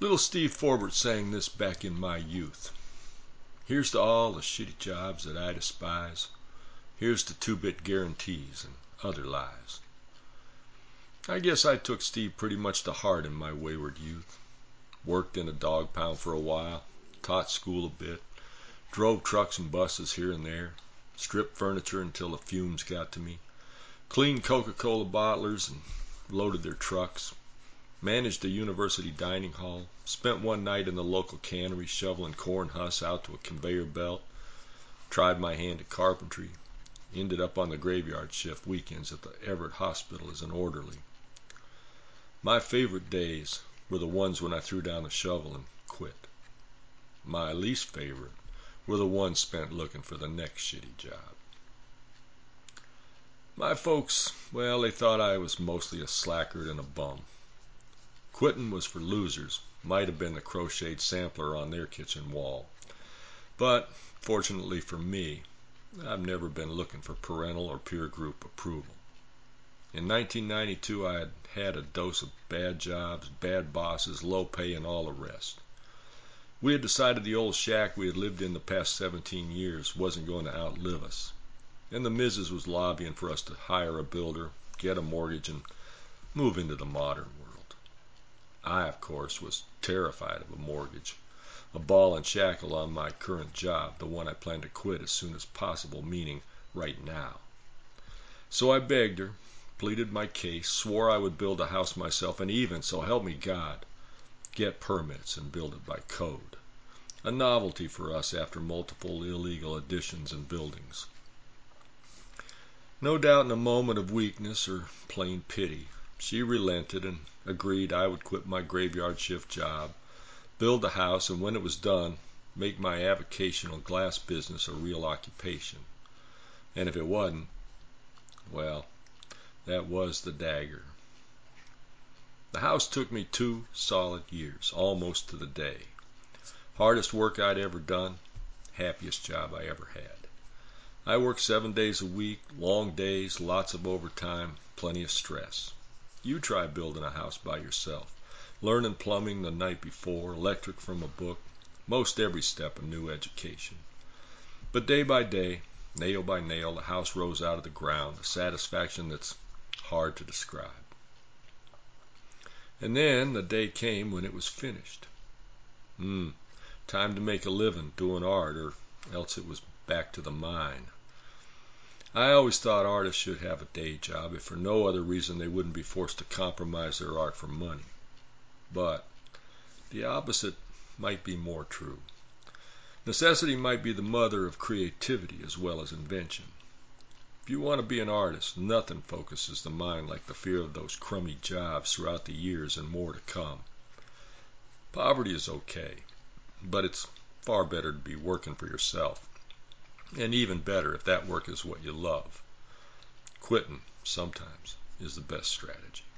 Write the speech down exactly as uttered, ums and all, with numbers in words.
Little Steve Forbert sang this back in my youth. Here's to all the shitty jobs that I despise. Here's to two-bit guarantees and other lies. I guess I took Steve pretty much to heart in my wayward youth. Worked in a dog pound for a while, taught school a bit, drove trucks and buses here and there, stripped furniture until the fumes got to me, cleaned Coca-Cola bottlers and loaded their trucks, managed a university dining hall, spent one night in the local cannery shoveling corn husks out to a conveyor belt, tried my hand at carpentry, ended up on the graveyard shift weekends at the Everett Hospital as an orderly. My favorite days were the ones when I threw down the shovel and quit. My least favorite were the ones spent looking for the next shitty job. My folks, well, they thought I was mostly a slackard and a bum. Quitting was for losers, might have been the crocheted sampler on their kitchen wall. But, fortunately for me, I've never been looking for parental or peer group approval. In nineteen ninety-two, I had had a dose of bad jobs, bad bosses, low pay, and all the rest. We had decided the old shack we had lived in the past seventeen years wasn't going to outlive us, and the missus was lobbying for us to hire a builder, get a mortgage, and move into the modern world. I, of course, was terrified of a mortgage, a ball and shackle on my current job, the one I planned to quit as soon as possible, meaning right now. So I begged her, pleaded my case, swore I would build a house myself, and even, so help me God, get permits and build it by code. A novelty for us after multiple illegal additions and buildings. No doubt in a moment of weakness or plain pity, she relented and agreed I would quit my graveyard shift job, build the house, and when it was done, make my avocational glass business a real occupation. And if it wasn't, well, that was the dagger. The house took me two solid years, almost to the day. Hardest work I'd ever done, happiest job I ever had. I worked seven days a week, long days, lots of overtime, plenty of stress. You try building a house by yourself, learning plumbing the night before, electric from a book, most every step a new education. But day by day, nail by nail, the house rose out of the ground, a satisfaction that's hard to describe. And then the day came when it was finished. Hmm, time to make a living doing art, or else it was back to the mine. I always thought artists should have a day job, if for no other reason they wouldn't be forced to compromise their art for money. But the opposite might be more true. Necessity might be the mother of creativity as well as invention. If you want to be an artist, nothing focuses the mind like the fear of those crummy jobs throughout the years and more to come. Poverty is okay, but it's far better to be working for yourself. And even better if that work is what you love. Quitting, sometimes, is the best strategy.